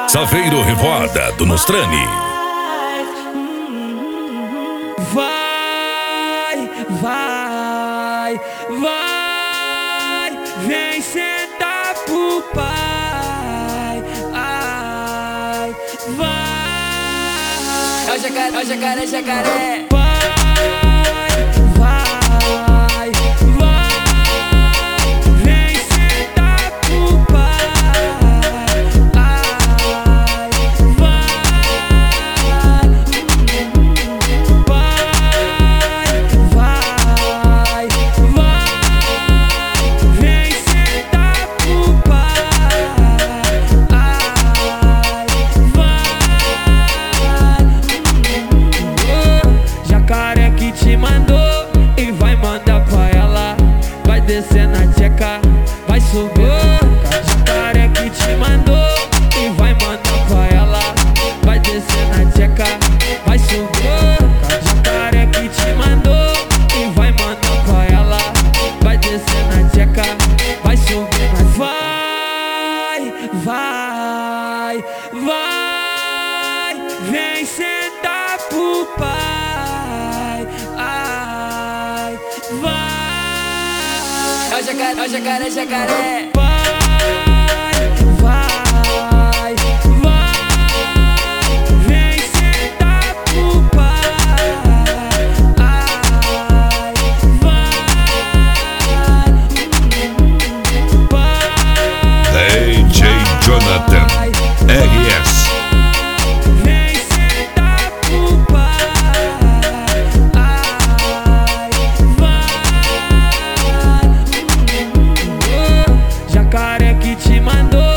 Saveiro Revoada do Nostrani. Vai, vai, vai, vem sentar pro pai. Ai, vai. É o jacaré, jacaré, jacaré. Vai, vem sentar pro pai. Ai, vai, vem sentar pro pai. Ai, jacaré que te mandou e vai mandar pra ela. Vai descer na tcheca, vai subir. Jacaré que te mandou e vai mandar pra ela. Vai descer na tcheca, vai subir. Jacaré que te mandou e vai mandar pra ela. Vai descer na tcheca, vai subir. Vai, vem sentar pro pai. Ai, vai. É o jacaré, jacaré. Vai, vem sentar pro pai. Ai, vai. DJ Jonathan RS. Vem sentar pro pai. Ai, vai. Jacaré que te mandou